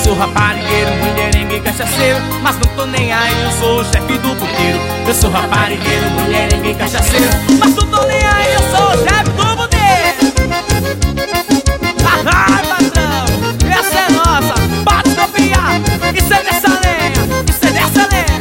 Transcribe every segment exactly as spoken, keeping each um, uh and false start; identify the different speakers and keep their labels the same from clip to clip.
Speaker 1: sou raparigueiro, mulherengue e cachaceiro, mas não tô nem aí, eu sou o chefe do puteiro. Eu sou raparigueiro, mulherengue e cachaceiro, mas não tô nem aí, eu sou o chefe do puteiro. Ai, patrão, essa é nossa, pode confiar. Isso é dessa lenha, isso é dessa lenha.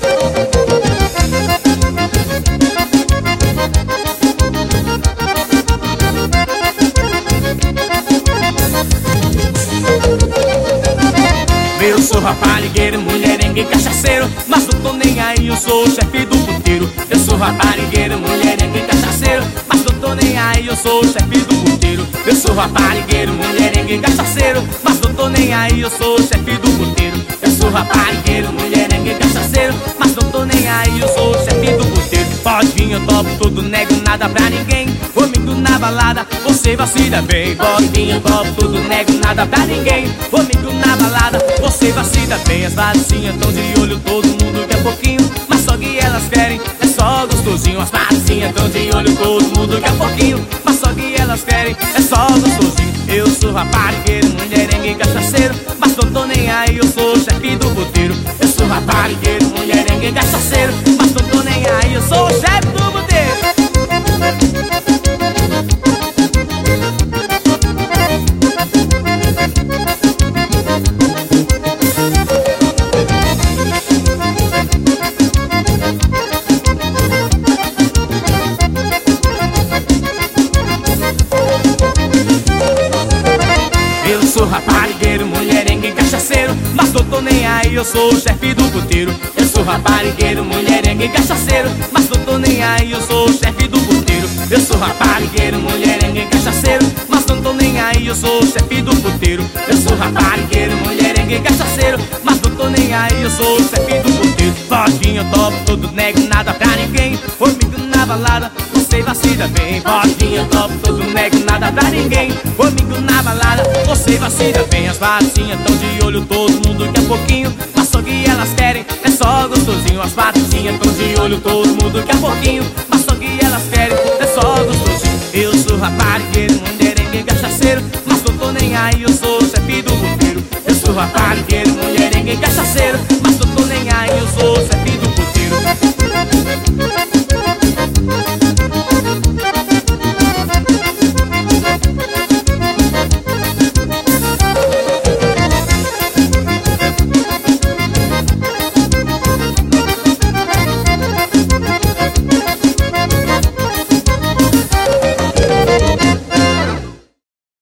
Speaker 1: Eu sou raparigueiro, mulherengue e cachaceiro, mas não tô nem aí, eu sou o chefe do puteiro. Eu sou raparigueiro, mulherengue e cachaceiro, mas não tô nem aí, eu sou o chefe do puteiro. Eu sou raparigueiro, mulherengue e cachaceiro, mas não tô nem aí, eu sou o chefe do puteiro. Eu sou raparigueiro, mulherengue e cachaceiro, mas não tô nem aí, eu sou o chefe do puteiro. Pode vir, eu topo tudo, nego nada pra ninguém. Comigo na balada, você vai se dar bem. Pode vir, eu topo tudo, nego nada pra ninguém. Comigo na balada, você vai se dar bem. As patricinhas tão de olho, todo mundo quer pouquinho, mas só que elas querem é só gostosinho. As patricinhas tão de olho, todo mundo quer pouquinho, mas só que elas querem é só gostosinho. Eu sou raparigueiro, mulherengue e cachaceiro, mas não tô nem aí, eu sou o chefe do puteiro. Eu sou raparigueiro, mulherengue e cachaceiro, mas não tô nem aí, eu sou o chefe do puteiro. Eu sou raparigueiro, mulherengue e cachaceiro, mas não tô nem aí, eu sou o chefe do puteiro. Eu sou raparigueiro, mulherengue e cachaceiro, mas não tô nem aí, eu sou o chefe do puteiro. Eu sou raparigueiro, mulherengue e cachaceiro, mas não tô nem aí, eu sou o chefe do puteiro. Eu sou raparigueiro, mulherengue e cachaceiro, mas não tô nem aí, eu sou o chefe do puteiro. Pode vir, eu topo tudo, nego nada pra ninguém. Comigo na balada, você vai se dar bem. Pode vir, eu topo tudo, nego nada pra ninguém. Comigo na balada, você vai se dar bem. As patricinhas tão de olho, todo mundo quer pouquinho, mas só que elas querem é só gostosinho. As patricinhas tão de olho, todo mundo quer pouquinho, mas só que elas querem é só gostosinho. Eu sou raparigueiro, mulherengue e cachaceiro, mas não tô nem aí, eu sou o chefe do puteiro. Eu sou raparigueiro, mulherengue e cachaceiro, mas não tô nem aí, eu sou o chefe do puteiro.